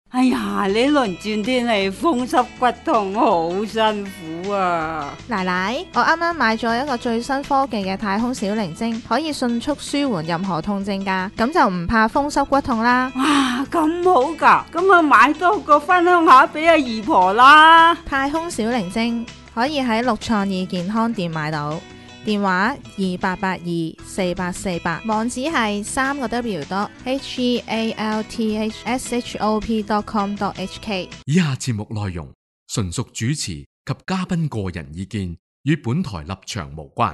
哎呀，呢輪轉天氣風濕骨痛好辛苦啊！ 奶奶，我啱啱買咗一個最新科技嘅太空小靈精，可以迅速舒緩任何痛症㗎，咁就唔怕風濕骨痛啦。 哇，咁好㗎，咁啊買多個分享下俾阿姨婆啦。 太空小靈精可以喺六創意健康店買到，電話28824848，網址係3個W.healthshop.com.hk。 以下節目內容純屬主持及嘉賓個人意見，與本台立場無關。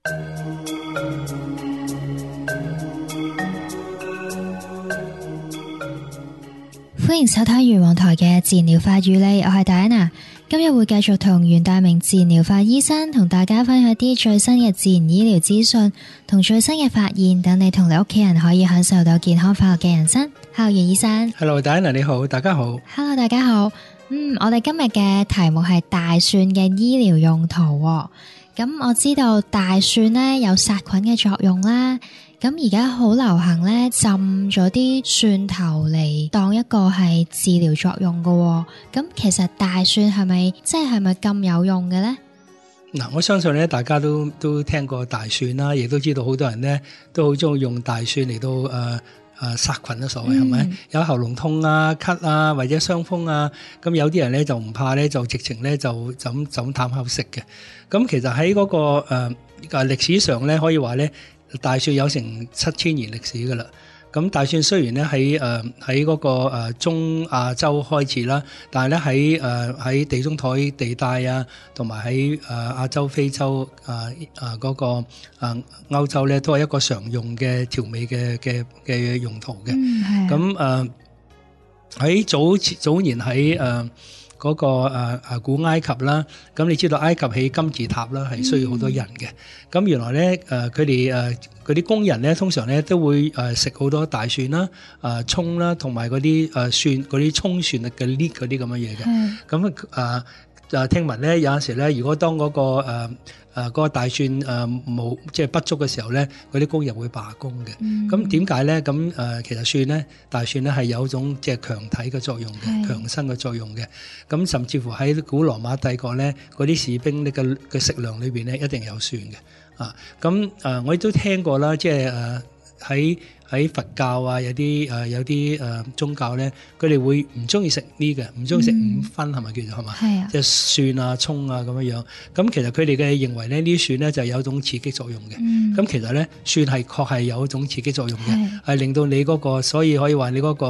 歡迎收睇元皇台嘅自然療法與你，我係 Diana。今日會繼續同袁大明自然療法醫生同大家分享啲最新嘅自然醫療資訊同最新嘅發現，等你同你屋企人可以享受到健康快樂嘅人生。Hello， 袁醫生。 Hello， Diana， 你好，大家好。 Hello， 大家好。我哋今日嘅題目係大蒜嘅醫療用途喎。咁我知道大蒜呢有殺菌嘅作用啦。咁而家好流行呢，浸咗啲蒜頭嚟當一個係治療作用㗎喎。咁其實大蒜係咪咁有用嘅呢？ 嗱，我相信咧，大家都聽過大蒜啦，亦都知道好多人咧都好中意用大蒜嚟到殺菌啦，所謂係咪？有喉嚨痛啊、咳啊或者傷風啊，咁有啲人咧就唔怕咧，就直情咧就咁淡口食嘅。咁其實喺嗰個歷史上咧，可以話咧。大蒜有成7000年歷史噶啦，咁大蒜雖然咧喺嗰個中亞洲開始啦，但係咧喺地中海地帶啊，同埋喺亞洲、非洲嗰個歐洲咧，都係一個常用嘅調味嘅用途嘅。咁喺早年喺嗰個古埃及啦，咁你知道埃及起金字塔啦，係需要好多人嘅。咁原來咧佢哋嗰啲工人咧，通常咧都會食好多大蒜啦、葱啦，同埋嗰啲蒜嗰啲葱蒜嘅粒嗰啲咁嘅嘢嘅。咁聽聞咧有陣時咧，如果當嗰個大蒜冇即係不足嘅時候咧，嗰啲工人會罷工嘅。咁點解咧？咁其實大蒜咧係有一種即係強體嘅作用嘅，強身嘅作用嘅。咁甚至乎喺古羅馬帝國咧，嗰啲士兵嘅食糧裏邊咧一定有蒜嘅。咁我亦都聽過啦，即係喺佛教啊，有啲宗教咧，佢哋會唔中意食呢嘅，唔中意食五分係咪叫做係嘛？係啊，即係蒜啊、葱啊咁樣樣。咁其實佢哋嘅認為咧，呢啲蒜咧就有一種刺激作用嘅。咁其實咧，蒜係確係有一種刺激作用嘅，係令到你嗰個，所以可以話你嗰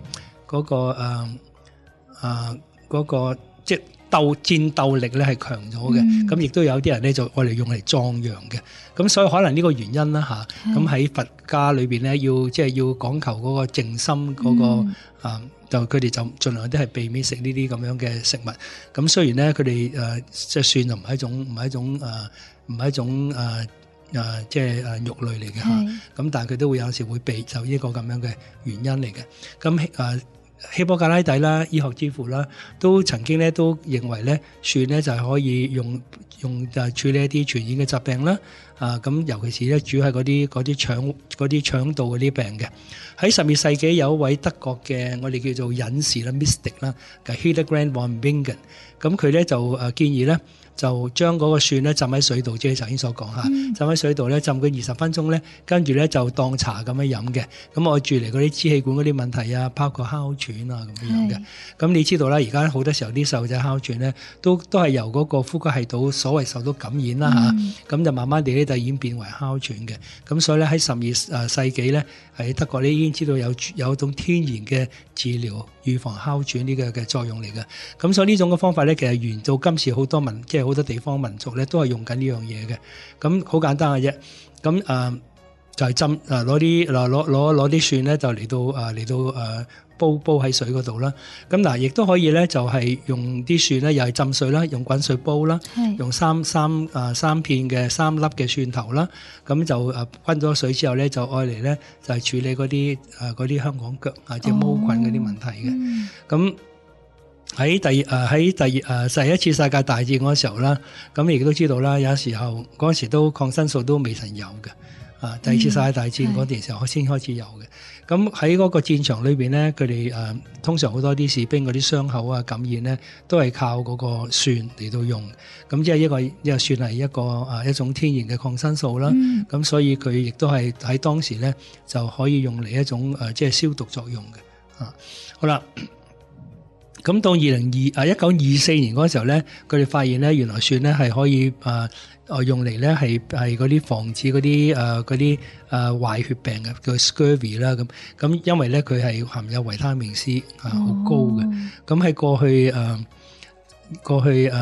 個即係戰鬥力咧係強咗嘅。咁亦都有啲人咧就愛嚟用嚟壯陽嘅。咁所以可能呢個原因啦嚇，咁喺佛家裏邊咧，要講求嗰個靜心嗰個就佢哋就盡量都係避免食呢啲咁樣嘅食物。咁雖然咧佢哋即係蒜就唔係一種即係肉類嚟嘅嚇，咁但係佢都會有時會避就呢個咁樣嘅原因嚟嘅。咁希波格拉底啦，醫學之父啦，都曾經咧都認為咧蒜咧就係可以用就處理一啲傳染嘅疾病啦。咁尤其是咧主要係嗰啲腸道嗰啲病嘅。喺12世紀有一位德國嘅我哋叫做隱士啦 mystic 啦，嘅 Hildebrand von Bingen， 咁佢咧就建議咧就將嗰個蒜咧浸喺水度，即係頭先所講嚇，浸喺水度咧浸佢20分鐘咧，跟住咧就當茶咁樣飲嘅。咁我住嚟嗰啲支氣管嗰啲問題啊，包括哮喘啊咁樣嘅。咁你知道啦，而家好多時候啲細路仔哮喘咧，都係由嗰個呼吸系統所謂受到感染啦嚇，咁就慢慢地咧就演變為哮喘嘅。咁所以咧喺12世紀咧喺德國咧已經知道有一種天然嘅治療預防哮喘呢個嘅作用嚟嘅。咁所以呢種嘅方法咧，其實沿到今次好多即係好多地方民族咧都係用緊呢樣嘢嘅。咁好簡單嘅啫。咁就係浸攞啲蒜咧就嚟到煲喺水嗰度啦。咁嗱，亦都可以咧就係用啲蒜咧又係浸水啦，用滾水煲啦，用三粒嘅蒜頭啦。咁就滾咗水之後咧就愛嚟咧就係處理嗰啲香港腳即係毛菌嗰啲問題嘅。咁喺第一次世界大戰嗰時候啦，咁你亦都知道啦，有時候嗰時都抗生素都未曾有嘅。 第二次世界大戰嗰段時候先開始有嘅。咁喺嗰個戰場裏邊咧，佢哋通常好多啲士兵嗰啲傷口啊、感染咧，都係靠嗰個蒜嚟到用。咁即係一個蒜係一種天然嘅抗生素啦。咁所以佢亦都係喺當時咧就可以用嚟一種即係消毒作用嘅。好啦。咁到1924年嗰時候咧，佢哋發現咧，原來蒜咧係可以用嚟咧係嗰啲防止嗰啲壞血病嘅，叫 scurvy 啦。咁因為咧佢係含有維他命 C 好高嘅。咁喺過去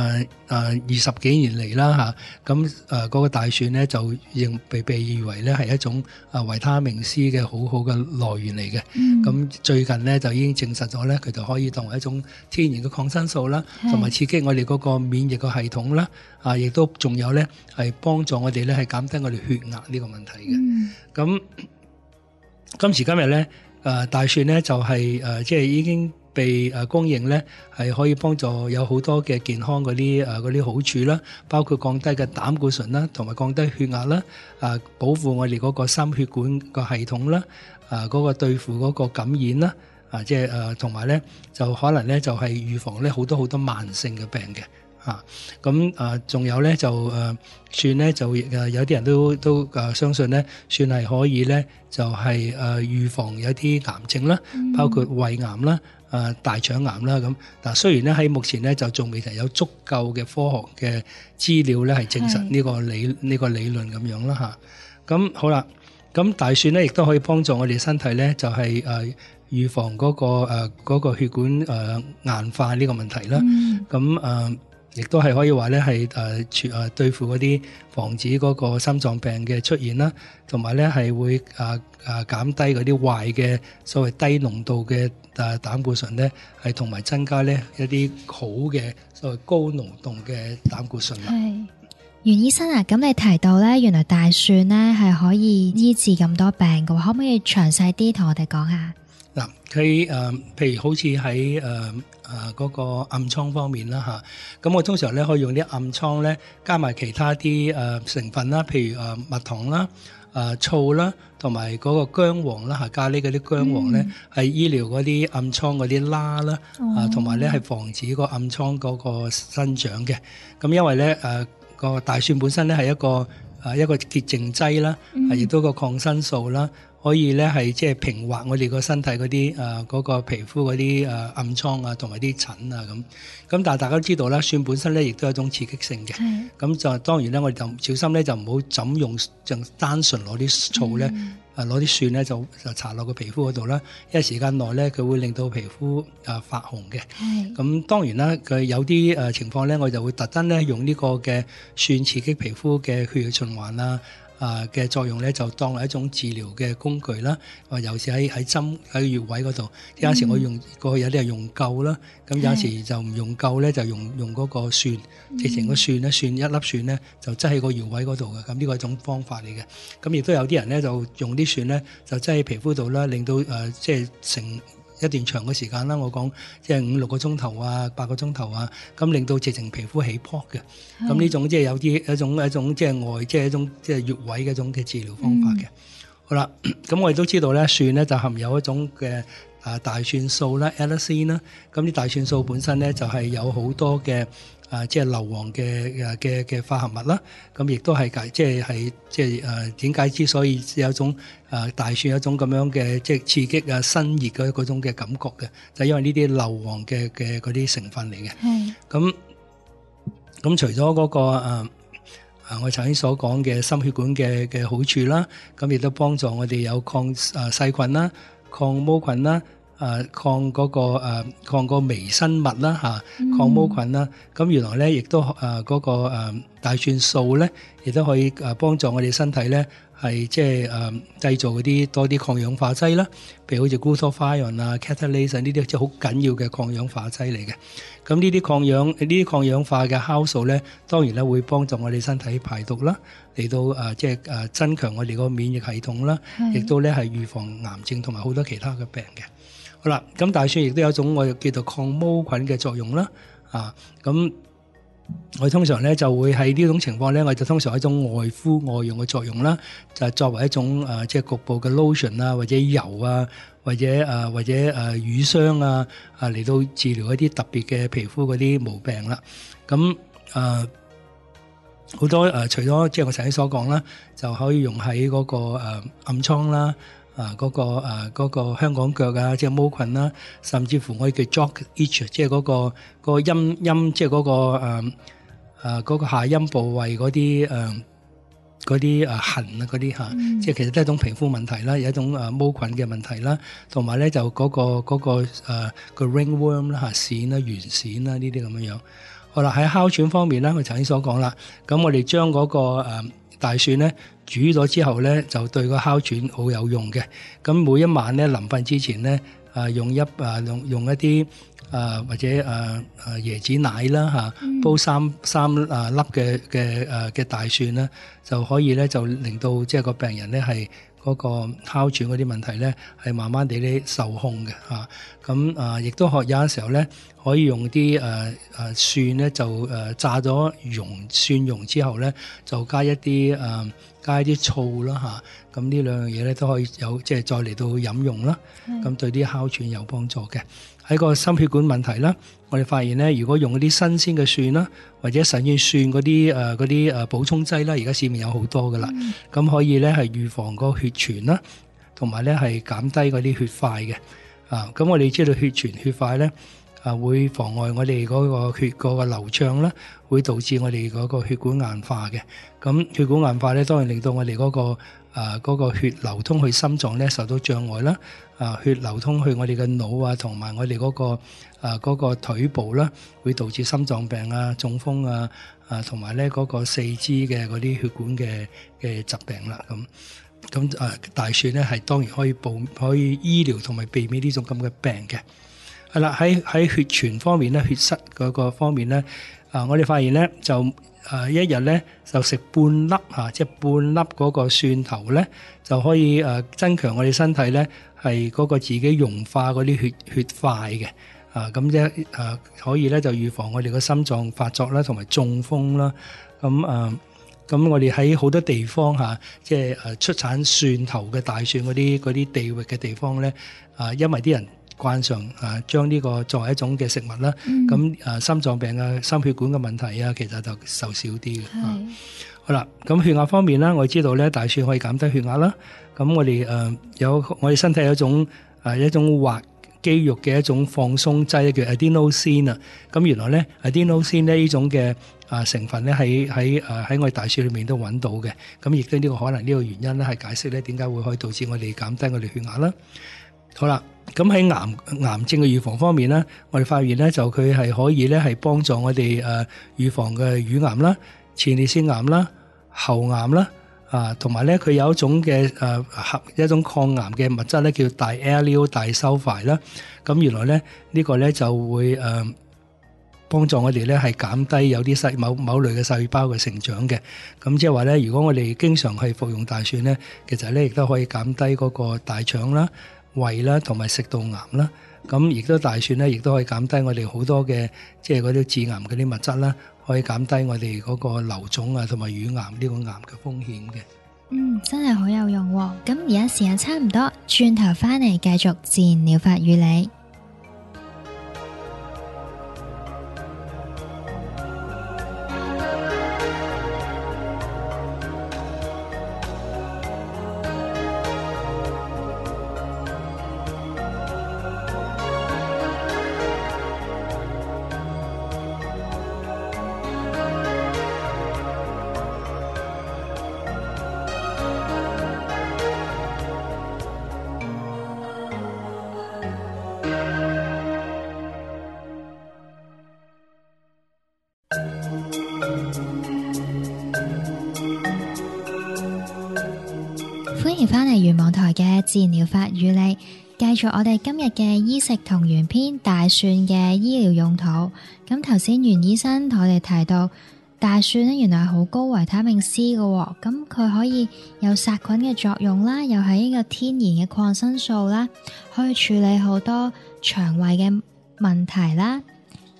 20幾年嚟啦嚇，咁嗰個大蒜咧就被譽為咧係一種維他命 C 嘅好好嘅來源嚟嘅。咁最近咧就已經證實咗咧，佢就可以當為一種天然嘅抗生素啦，同埋刺激我哋嗰個免疫嘅系統啦。亦都仲有咧係幫助我哋咧係減低我哋血壓呢個問題嘅。咁今時今日咧，大蒜咧就係即係已經被公認咧係可以幫助有好多嘅健康嗰啲好處啦，包括降低嘅膽固醇啦，同埋降低血壓啦，保護我哋嗰個心血管個系統啦，嗰個對付嗰個感染啦，即係同埋咧就可能咧就係預防咧好多慢性嘅病嘅。咁仲有咧就蒜咧就有啲人都相信咧蒜係可以咧就係預防有啲癌症啦，包括胃癌啦、大腸癌啦咁。嗱，雖然咧喺目前咧就仲未有足夠嘅科學嘅資料咧係證實呢個理論咁樣啦嚇。咁好啦，咁大蒜咧亦都可以幫助我哋身體咧就係預防嗰個血管硬化呢個問題啦。咁亦都係可以話咧係對付嗰啲防止嗰個心臟病嘅出現啦，同埋咧係會減低嗰啲壞嘅所謂低濃度嘅膽固醇咧，係同埋增加咧一啲好嘅所謂高濃度嘅膽固醇啦。 係袁醫生啊，咁你提到咧，原來大蒜咧係可以醫治咁多病嘅，可唔可以詳細啲同我哋講下？ 嗱，佢譬如好似喺嗰個暗瘡方面啦嚇，咁我通常咧可以用啲暗瘡咧加埋其他啲成分啦，譬如蜜糖啦、醋啦，同埋嗰個薑黃啦嚇，咖喱嗰啲薑黃咧係醫療嗰啲暗瘡嗰啲瘌啦，同埋咧係防止個暗瘡嗰個生長嘅。咁因為咧個大蒜本身咧係一個潔淨劑啦，亦都個抗生素啦。可以咧係即係平滑我哋個身體嗰啲嗰個皮膚嗰啲暗瘡啊，同埋啲疹啊咁。咁但係大家都知道啦，蒜本身咧亦都有一種刺激性嘅。咁就當然咧，我哋就小心咧就唔好怎用，就單純攞啲醋咧攞啲蒜咧就搽落個皮膚嗰度啦。因為時間內咧佢會令到皮膚發紅嘅。咁當然啦，佢有啲情況咧，我就會特登咧用呢個嘅蒜刺激皮膚嘅血液循環啦。嘅作用咧，就當係一種治療嘅工具啦。尤其是喺針喺穴位嗰度，有時我用過去有啲係用灸啦，咁有時就唔用灸咧，就用嗰個蒜，直情個蒜咧，一粒蒜咧就擠喺個穴位嗰度嘅。咁呢個係一種方法嚟嘅。咁亦都有啲人咧就用啲蒜咧就擠喺皮膚度啦，令到即係成一段長嘅時間啦，我講即係5-6個鐘頭啊，8個鐘頭啊，咁令到直情皮膚起泡嘅。咁呢種即係有啲一種即係即係一種即係穴位嘅一種嘅治療方法嘅。好啦，咁我哋都知道咧，蒜咧就含有一種嘅大蒜素啦 ，allicin 啦。咁啲大蒜素本身咧就係有好多嘅即係硫磺嘅化合物啦。咁亦都係即係點解之所以有一種大蒜有一種咁樣嘅即係刺激新熱嘅嗰種嘅感覺嘅，就係因為呢啲硫磺嘅嗰啲成分嚟嘅。咁除咗嗰個我頭先所講嘅心血管嘅好處啦，咁亦都幫助我哋有抗細菌啦、抗毛菌啦、抗個微生物啦抗毛菌啦。咁原來咧亦都嗰個大蒜素咧，亦都可以幫助我哋身體咧係即係製造嗰啲多啲抗氧化劑啦，譬如好似 glutathione 啊、catalase 呢啲即係好緊要嘅抗氧化劑嚟嘅。咁呢啲抗氧化嘅酵素咧，當然咧會幫助我哋身體排毒啦，嚟到即係增強我哋個免疫系統啦，亦都咧係預防癌症同埋好多其他嘅病嘅。好啦，咁大蒜亦都有一種我哋叫做抗毛菌嘅作用啦。咁我通常咧就會喺呢種情況咧，我就通常一種外敷外用嘅作用啦，就係作為一種即係局部嘅 lotion 啊，或者油啊，或者乳霜啊嚟到治療一啲特別嘅皮膚嗰啲毛病啦。咁好多除咗即係我頭先所講啦，就可以用喺嗰個暗瘡啦。嗰個香港腳啊，即係毛菌啦，甚至乎我哋叫 jock itch， 即係嗰個陰，即係嗰個下陰部位嗰啲痕啊嗰啲嚇，即係其實都係一種皮膚問題啦，有一種毛菌嘅問題啦，同埋咧就嗰個 ringworm 啦嚇，癬啦、圓癬啦呢啲咁樣樣。好啦，喺哮喘方面咧，我頭先所講啦，咁我哋將嗰個大蒜咧煮咗之後咧，就對個哮喘好有用嘅。咁每一晚咧臨瞓之前咧，用一啲或者椰子奶啦嚇，煲三粒嘅大蒜啦，就可以咧就令到即係個病人咧係嗰個哮喘嗰啲問題咧係慢慢地咧受控嘅嚇。咁亦都有陣時候咧可以用啲蒜咧就炸咗蒜蓉之後咧就加一啲醋啦嚇。咁呢兩樣嘢咧都可以有即係再嚟到飲用啦。咁對啲哮喘有幫助嘅。喺個心血管問題啦，我哋發現咧，如果用嗰啲新鮮嘅蒜啦，或者神經蒜嗰啲補充劑啦，而家市面有好多噶啦，咁可以咧係預防個血栓啦，同埋咧係減低嗰啲血塊嘅。咁我哋知道血栓血塊咧會妨礙我哋嗰個血嗰個流暢啦，會導致我哋嗰個血管硬化嘅。咁血管硬化咧，當然令到我哋嗰個血流通去心臟咧受到障礙啦。血流通去我哋嘅腦啊，同埋我哋嗰個腿部啦，會導致心臟病啊、中風啊，同埋咧嗰個四肢嘅嗰啲血管嘅疾病啦。咁大蒜咧係當然可以醫療同埋避免呢種咁嘅病嘅。係啦，喺血栓方面咧，血塞嗰個方面咧，我哋發現咧就一日咧就食半粒即係半粒嗰個蒜頭咧，就可以增強我哋身體咧係嗰個自己溶化嗰啲血塊嘅。咁即可以咧就預防我哋個心臟發作啦，同埋中風啦。咁我哋喺好多地方即係出產蒜頭嘅大蒜嗰啲地域嘅地方咧，因為啲人慣常將呢個作為一種嘅食物啦，咁心臟病啊、心血管嘅問題啊，其實就受少啲嘅。好啦，咁血壓方面啦，我知道咧大蒜可以減低血壓啦。咁我哋身體有一種滑肌肉嘅一種放鬆劑叫 adenosine 啊。咁原來咧 adenosine 呢種嘅成分咧喺我哋大蒜裏面都揾到嘅。咁亦都呢個可能呢個原因咧係解釋咧點解會可以導致我哋減低我哋血壓啦。好啦，咁喺癌症嘅預防方面咧，我哋發現咧就佢係可以咧係幫助我哋預防嘅乳癌啦、前列腺癌啦、喉癌啦，同埋咧佢有一種嘅一種抗癌嘅物質咧叫 diallyl disulfide 啦。咁原來咧呢個咧就會幫助我哋咧係減低有啲某類嘅細胞嘅成長嘅。咁即係話咧，如果我哋經常係服用大蒜咧，其實咧亦都可以減低嗰個大腸啦、胃啦同埋食道癌啦。咁亦都大蒜咧，亦都可以減低我哋好多嘅即係嗰啲致癌嗰啲物質啦，可以減低我哋嗰個瘤腫啊同埋乳癌呢個癌嘅風險嘅。 真係好有用喎。咁而家時間差唔多，轉頭翻嚟繼續自然療法與你。歡迎返嚟圓網台嘅自然療法與你，繼續我哋今日嘅醫食同源篇大蒜嘅醫療用途。咁頭先袁醫生同我哋提到大蒜呢，原來係好高維他命 C 嘅，咁佢可以有殺菌嘅作用啦，又係一個天然嘅抗生素啦，可以處理好多腸胃嘅問題啦。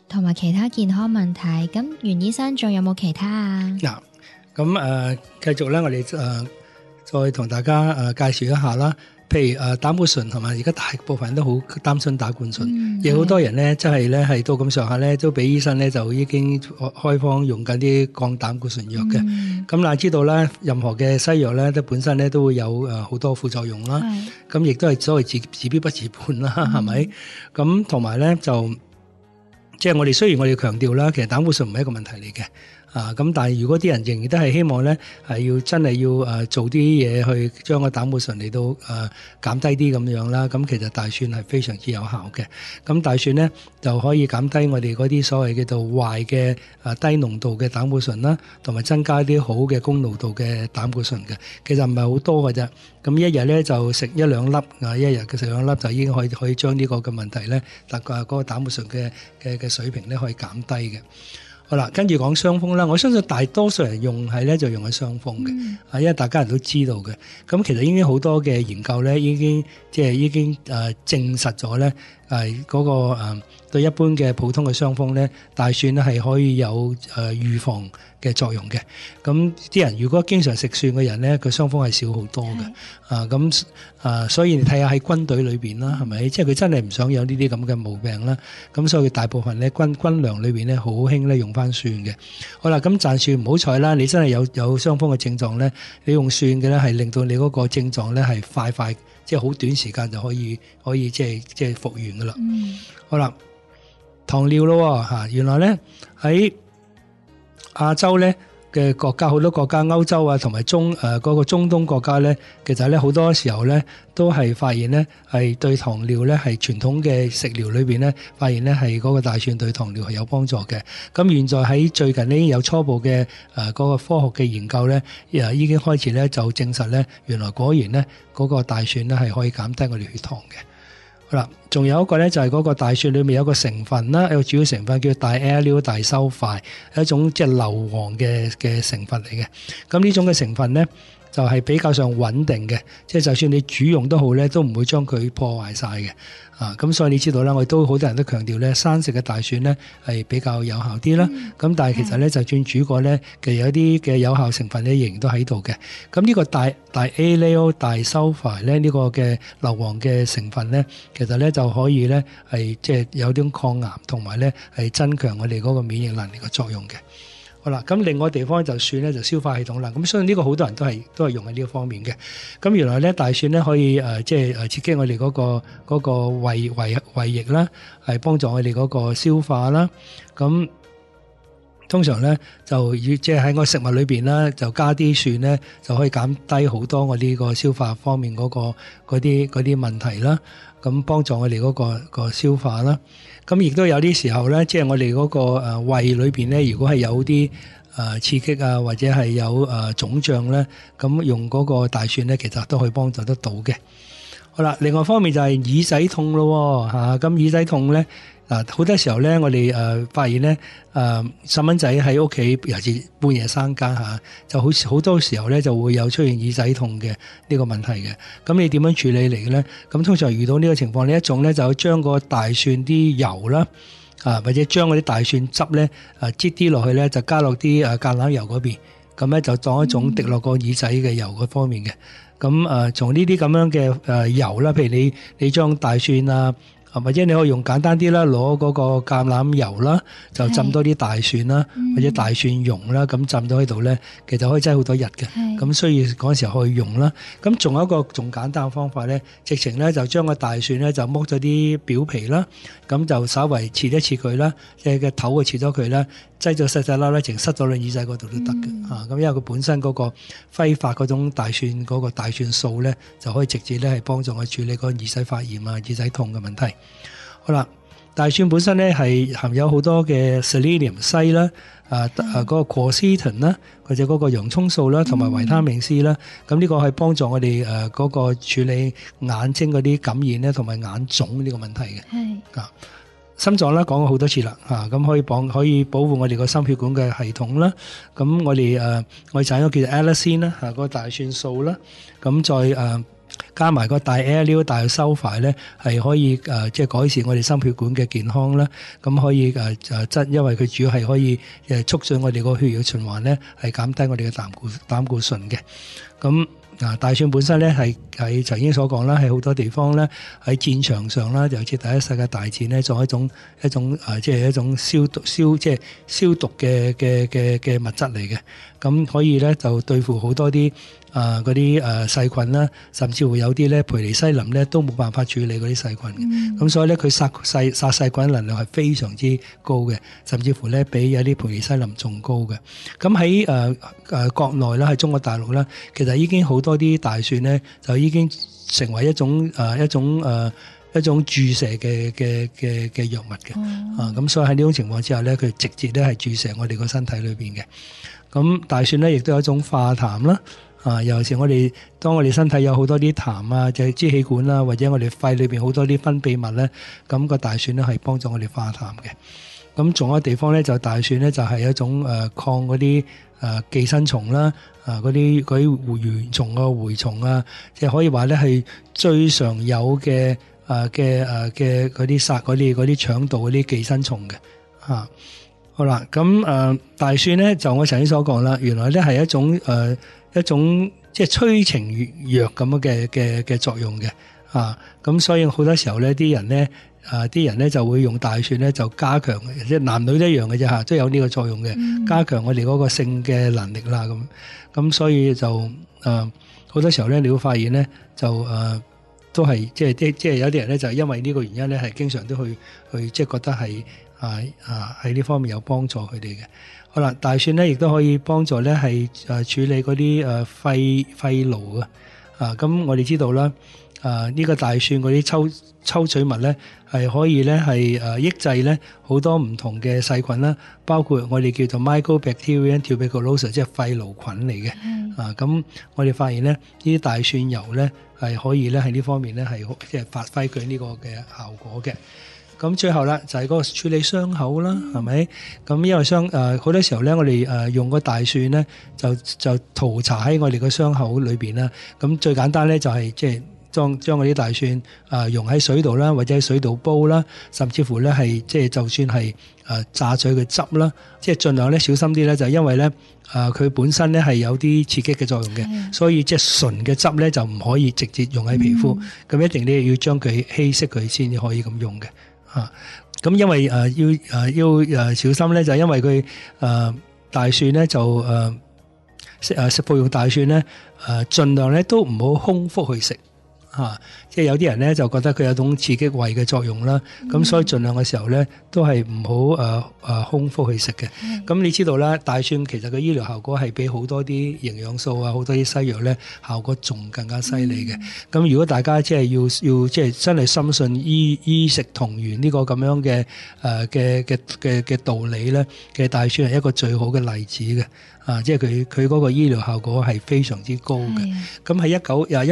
同埋其他健康問題。咁袁醫生仲有冇其他啊？ 嗱，咁繼續咧，我哋再同大家介紹一下啦。譬如膽固醇係咪？而家大部分人都好擔心膽固醇，亦好多人咧，真係咧係到咁上下咧，都俾醫生咧就已經開方用緊啲降膽固醇藥嘅。咁但係知道咧，任何嘅西藥咧，都本身咧都會有好多副作用啦。咁亦都係所謂治標不治本啦，係咪？咁同埋咧就即係我哋雖然我哋強調啦，其實膽固醇唔係一個問題嚟嘅。咁但係如果啲人仍然都係希望咧，係要真係要做啲嘢去將個膽固醇嚟到減低啲咁樣啦，咁其實大蒜係非常之有效嘅。咁大蒜咧就可以減低我哋嗰啲所謂叫做壞嘅低濃度嘅膽固醇啦，同埋增加啲好嘅高濃度嘅膽固醇嘅。其實唔係好多㗎啫，咁一日咧就食一兩粒一日嘅食兩粒就已經可以將呢個嘅問題咧，大概嗰個膽固醇嘅水平咧可以減低嘅。好啦，跟住講傷風啦，我相信大多數人用係咧就用喺傷風嘅，因為大家人都知道嘅。咁其實已經好多嘅研究咧，已經證實咗咧，嗰個對一般嘅普通嘅傷風咧，大蒜咧係可以有預防嘅作用嘅。咁啲人如果經常食蒜嘅人咧，佢傷風係少好多嘅。所以你睇下喺軍隊裏邊啦，係咪？即係佢真係唔想有呢啲咁嘅毛病啦。咁所以大部分咧軍糧裏邊咧好興咧用翻蒜嘅。好啦，咁暫時唔好彩啦，你真係有傷風嘅症狀咧，你用蒜嘅咧係令到你嗰個症狀咧係快，即係好短時間就可以即係復原噶啦。好啦，糖尿咯嚇，原來咧喺亞洲咧嘅國家，好多國家歐洲啊，同埋嗰個中東國家咧，其實咧好多時候咧都係發現咧係對糖尿咧係傳統嘅食療裏邊咧，發現咧係嗰個大蒜對糖尿係有幫助嘅。咁現在喺最近呢已經有初步嘅嗰個科學嘅研究咧，已經開始咧就證實咧，原來果然咧嗰個大蒜咧係可以減低我哋血糖嘅。好啦，仲有一個咧就係嗰個大蒜裏面有個成分啦，一個主要成分叫 diallyl disulfide，係一種即係硫磺嘅成分嚟嘅。咁呢種嘅成分咧就係比較上穩定嘅，即係就算你煮用都好咧，都唔會將佢破壞晒嘅。咁所以你知道啦，我哋都好多人都強調咧，生食嘅大蒜咧係比較有效啲啦。咁但係其實咧，就算煮過咧，其實有啲嘅有效成分咧仍然都喺度嘅。咁呢個diallyl disulfide咧呢個嘅硫磺嘅成分咧，其實咧就可以咧係即係有啲抗癌同埋咧係增強我哋嗰個免疫能力嘅作用嘅。好啦，咁另外個地方就蒜咧就消化系統啦，咁所以呢個好多人都係用喺呢個方面嘅。咁原來咧大蒜咧可以即係刺激我哋嗰個胃液啦，係幫助我哋嗰個消化啦。咁通常咧就即係喺個食物裏邊啦，就加啲蒜咧就可以減低好多我呢個消化方面嗰啲問題啦。咁幫助我哋嗰個消化啦。咁亦都有啲時候咧，即係我哋嗰個胃裏邊咧，如果係有啲刺激啊，或者係有腫脹咧，咁用嗰個大蒜咧，其實都可以幫助得到嘅。好啦，另外一方面就係耳仔痛咯嚇。咁耳仔痛咧，好多時候咧，我哋發現咧，細蚊仔喺屋企，尤其是半夜三更嚇，就好似好多時候咧就會有出現耳仔痛嘅呢個問題嘅。咁你點樣處理嚟嘅咧？咁通常遇到呢個情況，呢一種咧就將個大蒜啲油啦，或者將嗰啲大蒜汁咧，擠啲落去咧，就加落啲橄欖油嗰邊，咁咧就當一種滴落個耳仔嘅油嗰方面嘅。咁從呢啲咁樣嘅油啦，譬如你將大蒜啊，或者你可以用簡單啲啦，攞嗰個橄欖油啦，就浸多啲大蒜啦，或者大蒜蓉啦，咁浸到喺度咧，其實可以擠好多日嘅。咁所以嗰陣時可以用啦。咁仲有一個仲簡單嘅方法咧，直情咧就將個大蒜咧就剝咗啲表皮啦，咁就稍微切一切佢啦，即係個頭切咗佢啦，擠咗細細粒咧，直塞咗喺耳仔嗰度都得嘅。咁因為佢本身嗰個揮發嗰種大蒜嗰個大蒜素咧，就可以直接咧係幫助我處理嗰個耳仔發炎啊、耳仔痛嘅問題。好啦，大蒜本身咧係含有好多嘅 selenium 硒啦，嗰個 quercetin 啦，或者嗰個洋葱素啦，同埋維他命 C 啦，咁呢個係幫助我哋嗰個處理眼睛嗰啲感染咧，同埋眼腫呢個問題嘅。係心臟啦，講過好多次啦，咁可以保護我哋個心血管嘅系統啦。咁我哋產咗叫做 allicin 啦，嗰個大蒜素啦，咁再加埋個大 L 大 sulfide 咧，係可以即係改善我哋心血管嘅健康啦。咁可以因為佢主要係可以促進我哋個血液循環咧，係減低我哋嘅膽固醇嘅。咁大蒜本身咧係曾經所講啦，喺好多地方咧喺戰場上啦，尤其第一世界大戰咧，作為一種即係一種消毒嘅物質嚟嘅。咁可以咧就對付好多啲嗰啲細菌啦，甚至會有啲咧培尼西林咧都冇辦法處理嗰啲細菌嘅。咁所以咧佢殺細菌能力係非常之高嘅，甚至乎咧比有啲培尼西林仲高嘅。咁喺國內啦，喺中國大陸啦，其實已經好多啲大蒜咧就已經成為一種注射嘅藥物嘅。咁所以喺呢種情況之下咧，佢直接咧係注射我哋個身體裏邊嘅。咁大蒜咧亦都有一種化痰啦。尤其是當我哋身體有好多啲痰啊，就係支氣管啦，或者我哋肺裏邊好多啲分泌物咧，咁個大蒜咧係幫助我哋化痰嘅。咁仲有一個地方咧，就大蒜咧就係一種抗嗰啲寄生蟲啦，嗰啲原蟲啊、蛔蟲啊，即係可以話咧係最常有嘅嗰啲殺嗰啲腸道嗰啲寄生蟲嘅嚇。好啦，咁大蒜咧就我曾經所講啦，原來咧係一種即係催情藥咁樣嘅作用嘅咁所以好多時候咧啲人咧就會用大蒜咧就加強，即係男女都一樣嘅啫嚇，都有呢個作用嘅，加強我哋嗰個性嘅能力啦咁所以就好多時候咧你會發現咧就都係即係有啲人咧就因為呢個原因咧係經常都去即係覺得係喺呢方面有幫助佢哋嘅。好啦，大蒜咧亦都可以幫助咧係處理嗰啲肺癆咁我哋知道啦，呢個大蒜嗰啲抽取物咧係可以咧係抑制咧好多唔同嘅細菌啦，包括我哋叫做 Mycobacterium tuberculosis 即係肺癆菌嚟嘅。咁我哋發現咧呢啲大蒜油咧係可以咧喺呢方面咧係即係發揮佢呢個嘅效果嘅。咁最後啦，就係嗰個處理傷口啦，係咪？咁因為好多時候咧，我哋用個大蒜咧，就塗搽喺我哋個傷口裏邊啦。咁最簡單咧，就係即係將嗰啲大蒜溶喺水度啦，或者喺水度煲啦，甚至乎咧係即係就算係榨取佢汁啦，即係盡量咧小心啲咧，就係因為咧佢本身咧係有啲刺激嘅作用嘅，所以即係純嘅汁咧就唔可以直接用喺皮膚，咁一定咧要將佢稀釋佢先至可以咁用嘅。咁因為要小心咧，就係因為佢大蒜咧就服用大蒜咧盡量咧都唔好空腹去食即係有啲人咧就覺得佢有種刺激胃嘅作用啦，咁所以盡量嘅時候咧都係唔好空腹去食嘅。咁你知道啦，大蒜其實個醫療效果係比好多啲營養素啊、好多啲西藥咧效果仲更加犀利嘅。咁如果大家即係要即係真係深信醫食同源呢個咁樣嘅道理咧，其實大蒜係一個最好嘅例子嘅。即係佢嗰個醫療效果係非常之高嘅。咁喺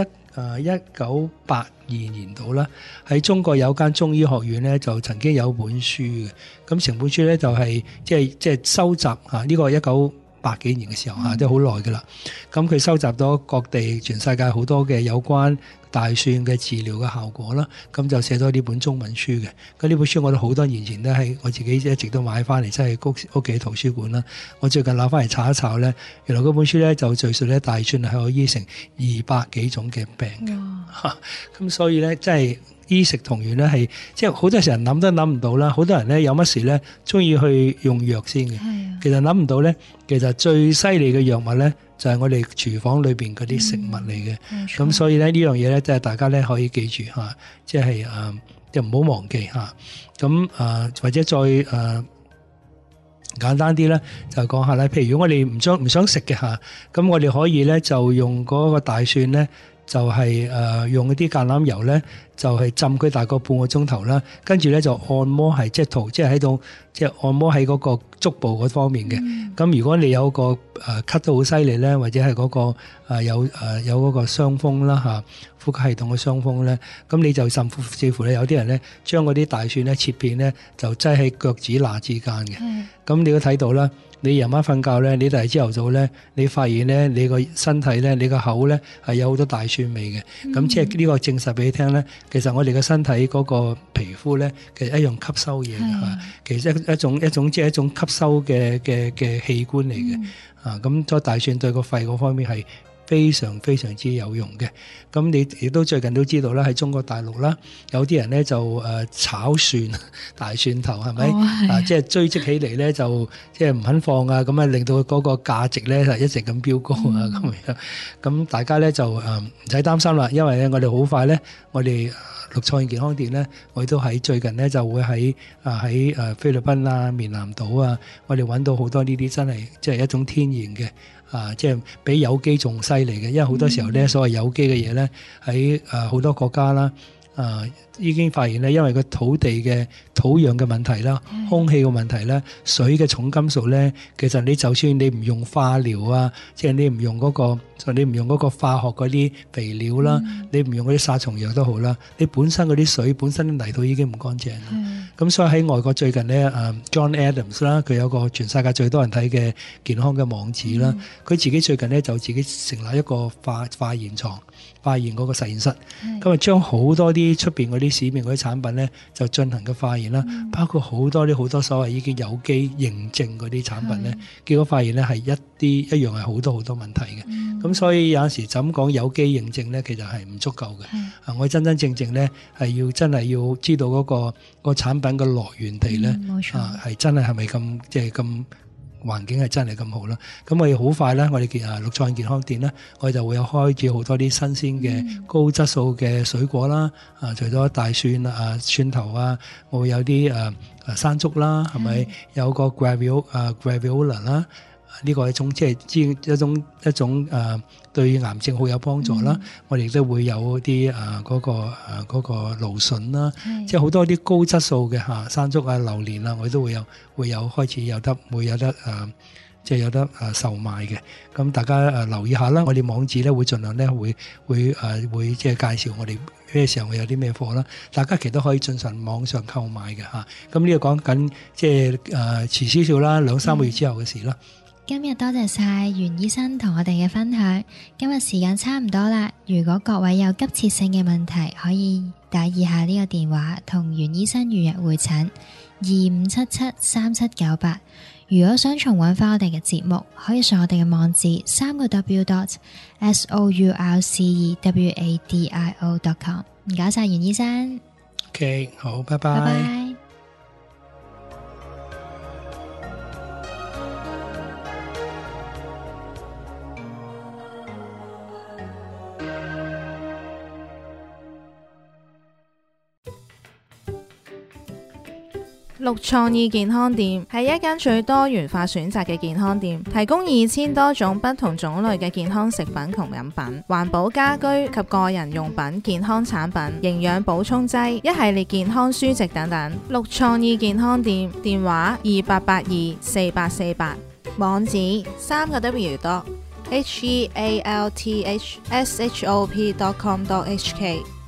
1982年度啦，喺中國有間中醫學院咧，就曾經有本書嘅。咁成本書咧就係即係收集呢個1980幾年嘅時候即係好耐噶啦。咁佢收集咗各地全世界好多嘅有關大蒜嘅治療嘅效果啦，咁就寫咗呢本中文書嘅。咁呢本書我都好多年前咧係我自己一直都買翻嚟，即係屋企圖書館啦。我最近攞翻嚟查一查咧，原來嗰本書咧就敘述咧大蒜係可以醫成200幾種嘅病嘅。咁所以咧即係醫食同源咧係即係好多時候諗都諗唔到啦。好多人咧有乜事咧中意去用藥先嘅，其實諗唔到咧，其實最犀利嘅藥物咧就係我哋廚房裏邊嗰啲食物嚟嘅。咁所以咧呢樣嘢咧即係大家咧可以記住即係就唔好忘記咁或者再簡單啲咧就講下咧，譬如如果我哋唔想食嘅咁我哋可以咧就用嗰個大蒜咧就係用一啲橄欖油咧就係浸佢大概半個鐘頭啦，跟住咧就按摩係即係喺度即係按摩喺嗰個足部嗰方面嘅。咁如果你有個咳得好犀利咧，或者係嗰個有嗰個傷風啦呼吸系統嘅傷風咧，咁你就甚至乎咧有啲人咧將嗰啲大蒜咧切片咧就擠喺腳趾罅之間嘅。咁你都睇到啦， 你夜晚瞓覺咧，你第二朝頭早咧，你發現咧你個身體咧，你個口咧係有好多大蒜味嘅。咁即係呢個證實俾你聽咧，其實我哋嘅身體嗰個皮膚咧，其實一樣吸收嘢嘅，其實一種即係一種吸收嘅器官嚟嘅。咁所以大蒜對個肺嗰方面係非常非常之有用嘅。咁你亦都最近都知道啦，喺中國大陸啦，有啲人咧就炒蒜大蒜頭係咪？即係堆積起嚟咧，就即係唔肯放啊，咁啊令到嗰個價值咧係一直咁飆高啊咁樣。咁大家咧就唔使擔心啦，因為咧我哋好快咧，我哋綠創意健康店咧，我哋都喺最近咧就會喺菲律賓啊、棉南島啊，我哋揾到好多呢啲真係即係一種天然嘅。即係比有機仲犀利嘅，因為好多時候咧，所謂有機嘅嘢咧，喺好多國家啦，已經發現咧，因為個土地嘅土壤嘅問題啦，空氣嘅問題啦，水嘅重金屬咧，其實你就算你唔用化療啊，即係你唔用嗰個化學嗰啲肥料啦，你唔用嗰啲殺蟲藥都好啦，你本身嗰啲水本身泥土已經唔乾淨啦。咁所以喺外國最近咧，John Adams 啦，佢有個全世界最多人睇嘅健康嘅網址啦，佢自己最近咧就自己成立一個化驗廠。化驗嗰個實驗室，咁啊將好多啲出邊嗰啲市面嗰啲產品咧，就進行嘅化驗啦，包括好多所謂已經有機認證嗰啲產品咧，結果發現咧係一樣係好多問題嘅。咁所以有陣時就咁講有機認證咧，其實係唔足夠嘅。我真正咧係真係要知道嗰個產品嘅來源地咧，係真係咪咁即係咁。環境係真係咁好啦，咁我哋好快咧，我哋綠創意健康店咧，我哋就會有開始好多啲新鮮嘅高質素嘅水果啦，除咗大蒜蒜頭啊，我會有啲山竹啦，係咪有個 Graviola 啦？呢個係一種對癌症好有幫助啦。我哋亦都會有啲嗰個蘆筍啦，即係好多啲高質素嘅山竹啊、榴蓮啊，我哋都會有開始會有得即係有得售賣嘅。咁大家留意下啦，我哋網址咧會盡量咧會即係介紹我哋咩時候會有啲咩貨啦。大家其實都可以進行網上購買嘅嚇。咁呢個講緊即係遲少少啦，2-3個月之後嘅事啦。 今日多謝晒袁醫生同我哋嘅分享，今日時間差唔多啦。如果各位有急切性嘅問題，可以打以下呢個電話同袁醫生預約會診25773798。如果想重溫翻我哋嘅節目，可以上我哋嘅網址www.sourcewadio.com。唔該晒袁醫生。 OK， 好，拜拜。 拜拜。 綠創意健康店係一間最多元化選擇嘅健康店，提供2000多種不同種類嘅健康食品同飲品、環保家居及個人用品、健康產品、營養補充劑、一系列健康書籍等等。綠創意健康店電話28824848，網址3w.healthshop.com.hk。